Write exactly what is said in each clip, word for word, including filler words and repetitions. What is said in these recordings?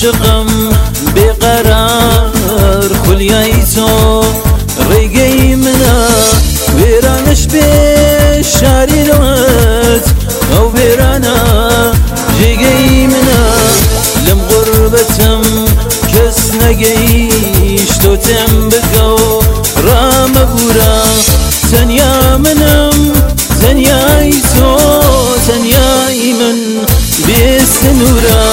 عاشقم بقرار خولیای تو ڕێگەی منە وێرانش بێ شارینەوەت ئەو وێرانە جێگەی منە لەم غوربەتم کەس نەگەیشتۆ تێم بکە و ڕامەبورە تەنیا منم تەنیای تۆ تەنیای من بێ سنوورە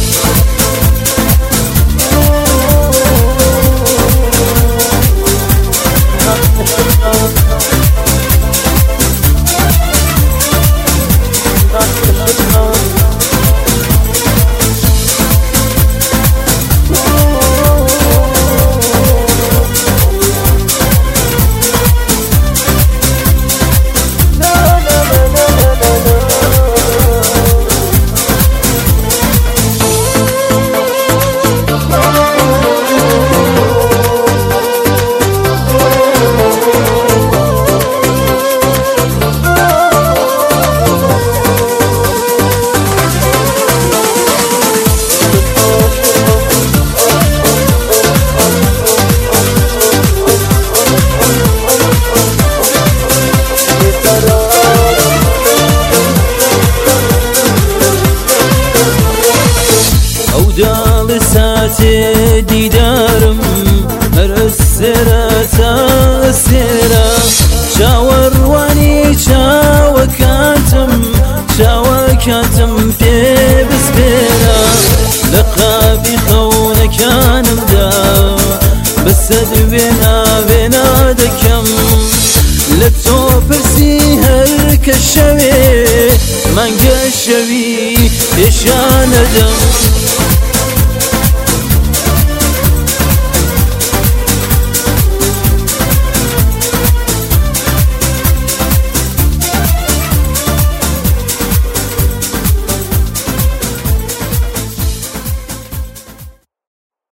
داڵی ساتێ دیدارم هەرە سێرە تا سێرە چاوەڕوانی چاوەکاتم چاوەکاتم پێ بسپێرە لە قابی خەونەکانمدا بەسەد وێنا وێنا دەکەم لە تۆ پرسی هەر کە شەوێ مانگە شەوی پێشانەدەم